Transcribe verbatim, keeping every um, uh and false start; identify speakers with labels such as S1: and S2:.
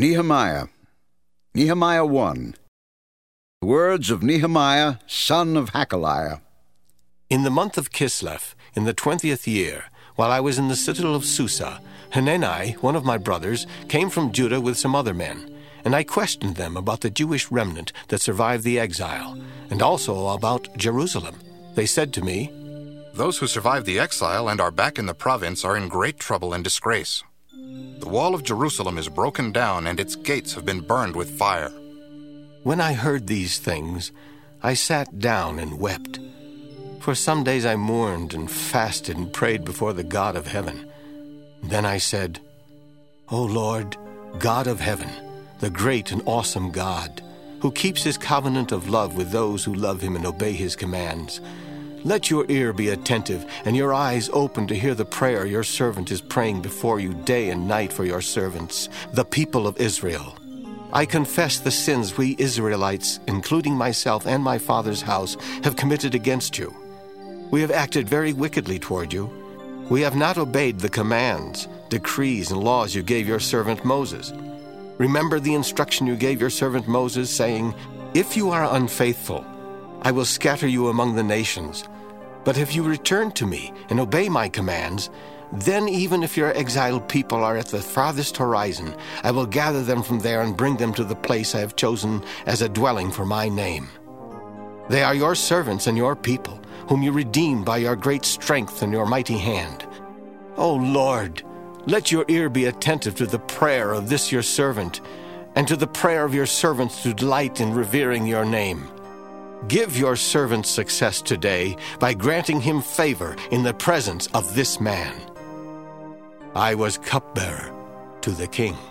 S1: Nehemiah. Nehemiah one. The words of Nehemiah, son of Hakaliah.
S2: In the month of Kislev, in the twentieth year, while I was in the citadel of Susa, Hanani, one of my brothers, came from Judah with some other men, and I questioned them about the Jewish remnant that survived the exile, and also about Jerusalem. They said to me,
S3: "Those who survived the exile and are back in the province are in great trouble and disgrace. The wall of Jerusalem is broken down, and its gates have been burned with fire."
S2: When I heard these things, I sat down and wept. For some days I mourned and fasted and prayed before the God of heaven. Then I said, "O Lord, God of heaven, the great and awesome God, who keeps his covenant of love with those who love him and obey his commands, let your ear be attentive and your eyes open to hear the prayer your servant is praying before you day and night for your servants, the people of Israel. I confess the sins we Israelites, including myself and my father's house, have committed against you. We have acted very wickedly toward you. We have not obeyed the commands, decrees, and laws you gave your servant Moses. Remember the instruction you gave your servant Moses, saying, 'If you are unfaithful, I will scatter you among the nations. But if you return to me and obey my commands, then even if your exiled people are at the farthest horizon, I will gather them from there and bring them to the place I have chosen as a dwelling for my name. They are your servants and your people, whom you redeemed by your great strength and your mighty hand. O Lord, let your ear be attentive to the prayer of this your servant, and to the prayer of your servants to delight in revering your name. Give your servant success today by granting him favor in the presence of this man." I was cupbearer to the king.